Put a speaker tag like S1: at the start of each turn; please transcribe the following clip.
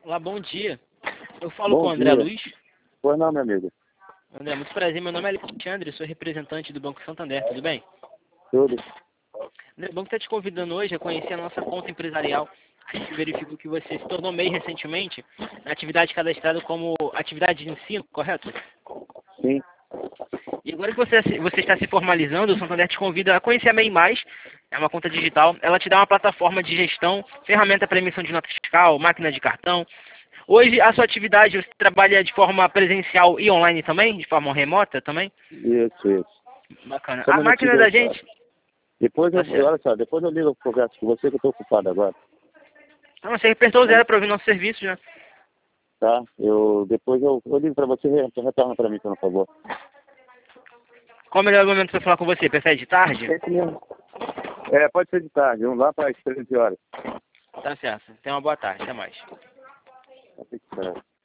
S1: Olá, bom dia. Eu falo com o
S2: Bom
S1: André
S2: dia.
S1: Luiz.
S2: Pois não, meu amigo.
S1: André, muito prazer. Meu nome é Alexandre, sou representante do Banco Santander, tudo bem?
S2: Tudo.
S1: André, o banco está te convidando hoje a conhecer a nossa conta empresarial. A gente verificou que você se tornou MEI recentemente na atividade cadastrada como atividade de ensino, correto?
S2: Sim.
S1: E agora que você está se formalizando, o Santander te convida a conhecer a MEI+, é uma conta digital. Ela te dá uma plataforma de gestão, ferramenta para emissão de nota fiscal, máquina de cartão. Hoje, a sua atividade, você trabalha de forma presencial e online também? De forma remota também?
S2: Isso.
S1: Bacana.
S2: Só um
S1: A
S2: minutinho,
S1: máquina da gente...
S2: depois
S1: Tá certo.
S2: olha só, depois eu ligo o converso com você que eu tô ocupado agora.
S1: Ah, você apertou o
S2: Tá?
S1: zero para ouvir nosso serviço, né?
S2: Tá? Depois eu ligo pra você e retorna pra mim, por favor.
S1: Qual o melhor momento para falar com você? Prefere de tarde?
S2: Esse mesmo. Pode ser de tarde, vamos lá para as 13 horas.
S1: Tá certo. Tenha uma boa tarde. Até mais.
S2: Vai ter que esperar.